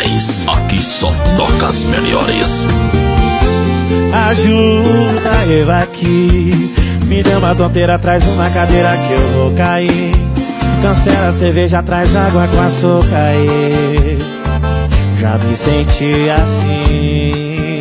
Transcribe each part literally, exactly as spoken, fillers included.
demais. Aqui só toca as melhores. Ajuda eu aqui, me dê uma tonteira, traz uma cadeira que eu vou cair. Cancela a cerveja, traz água com açúcar aí. Já me senti assim.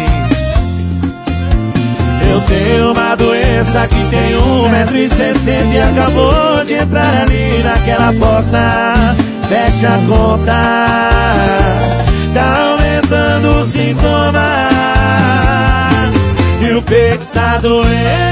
Eu tenho uma doença que tem um metro e sessenta e acabou de entrar ali naquela porta. Fecha a conta, tá aumentando os sintomas e o peito tá doendo.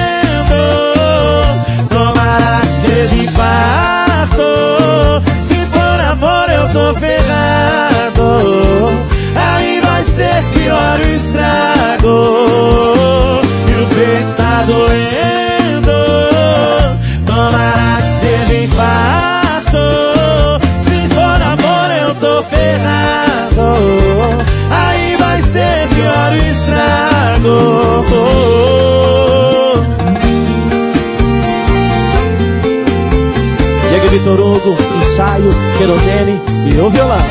Tomara que seja infarto. Se for amor eu tô ferrado. Aí vai ser pior o estrago. E o peito tá doendo. Tomara que seja infarto. Se for amor eu tô ferrado. Aí vai ser pior o estrago. Diego Vitor Hugo, ensaio, querosene e o violão.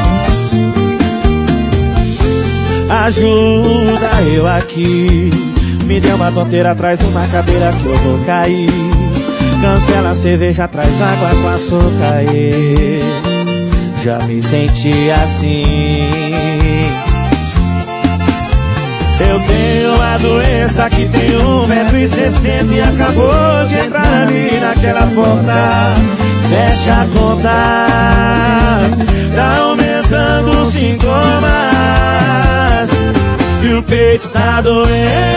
Ajuda eu aqui, me dê uma tonteira, traz uma cadeira que eu vou cair. Cancela a cerveja, traz água com açúcar aí. Já me senti assim. Eu tenho uma doença que tem um metro e sessenta e acabou de entrar ali naquela porta. Fecha a conta, tá aumentando os sintomas e o peito tá doendo.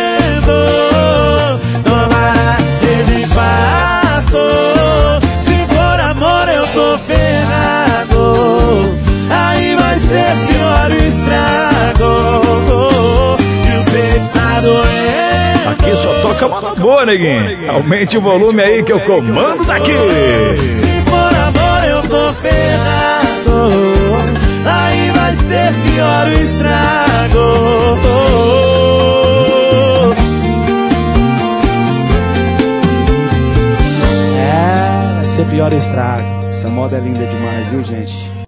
Tomara que seja infarto. Se for amor eu tô ferrado. Aí vai ser pior o estrago. Tá doendo. Aqui só toca uma boa, neguinho. Aumente o volume aí que eu comando daqui. Se for amor eu tô ferrado. Aí vai ser pior o estrago. É, vai ser pior o estrago. Essa moda é linda demais, viu, gente?